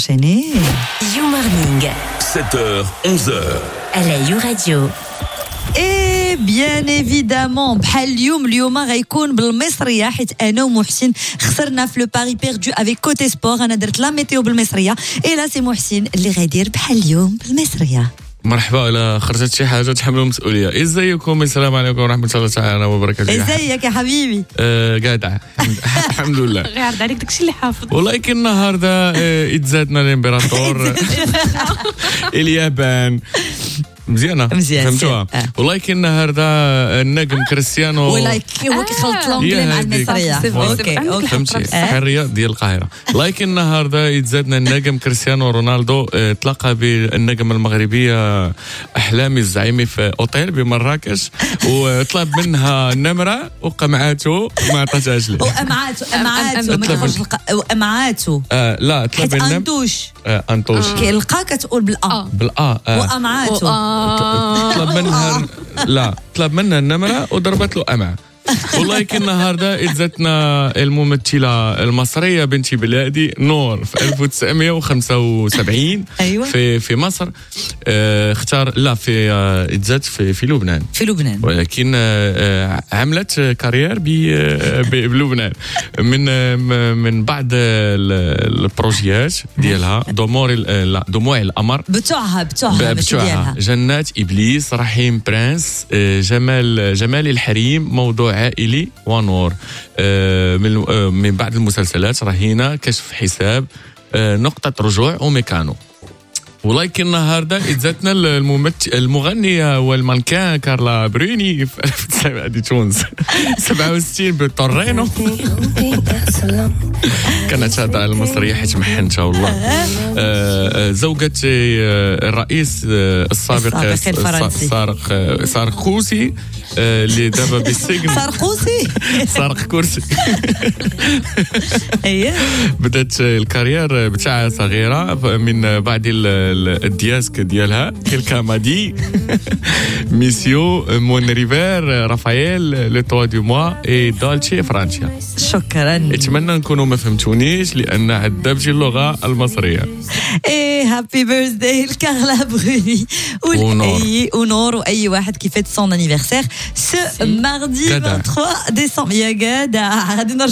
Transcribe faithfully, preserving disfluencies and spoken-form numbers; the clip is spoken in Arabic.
Enchaîné. You Morning. sept heures, onze heures. À la You Radio. Et bien évidemment بحال اليوم اليوم غيكون بالمصريه حيت انا ومحسن خسرنا في لو باري بيردو افيك كوتي سبور. انا درت لا ميتيو بالمصريه اي لا سي محسن اللي غيدير بحال اليوم بالمصريه. مرحبا. الى خرجت شي حاجه تحملوا المسؤوليه. ازيكم؟ السلام عليكم ورحمه الله تعالى وبركاته. ازيك يا حبيبي؟ آه قاعد الحمد لله. غير عرض عليك داكشي اللي حافظ. ولكن النهارده اتزادنا الامبراطور اليابان. مزيانه مزيان فهمتوها. آه. ولكن النهارده النجم كريستيانو ولكن هو كيخلط لونجلي مع المصريه. اوكي اوكي فهمتي بحال الرياض ديال القاهره. لكن النهارده يتزادنا النجم كريستيانو رونالدو اه تلاقى بالنجم المغربيه احلامي الزعيمي في اوتيل بمراكش وطلب منها النمره وقمعاته ما عطاتهاش ليه. وامعاته امعاته ما كيخرجش امعاته. اه لا طلب حيت النمره انتوش اه انتوش كيلقى كتقول بالا بالا وامعاته. طلب منها لا طلب منها النمره وضربت له امع. ولكن النهارده اتزاتنا الممثله المصريه بنتي بلادي نور في ألف وتسعمية وخمسة وسبعين. أيوة. في في مصر اه اختار لا في اه اتزات في في لبنان في لبنان. ولكن اه عملت كارير بلبنان من اه من بعض البروجيات ديالها دموع لا دموع القمر بتوعها بتوعها بتوعها جنات ابليس رحيم برنس اه جمال جمال الحريم موضوع عائلي ونور. آه من, آه من بعد المسلسلات رهينة كشف حساب آه نقطة رجوع وميكانو. ولكن النهارده اتزاتنا الممثل المغنيه والمانكان كارلا بروني في ألف وتسعمية وسبعة وستين بتورينو. كانت هذا المصريه حيت محنتها والله. آه زوجة الرئيس السابق الفرنسي سارق ساركوسي اللي دابا بالسجن. ساركوسي سارق كرسي. اييه بدات الكارير بتاعها صغيره من بعد الدياسك ديالها كالكامادي ميسيو مون ريفير رافائيل لو توا دو موا اي دولتشي فرانشيا. شكرا. اتمنى نكونوا ما فهمتونيش لان عذبتي اللغه المصريه. ايه هابي بيرثداي لكارلا بروني واي ونور واي واحد كيفات سون انيفرسير سو ماردي ثلاثة وعشرين ديسمبر. يا جدع غادي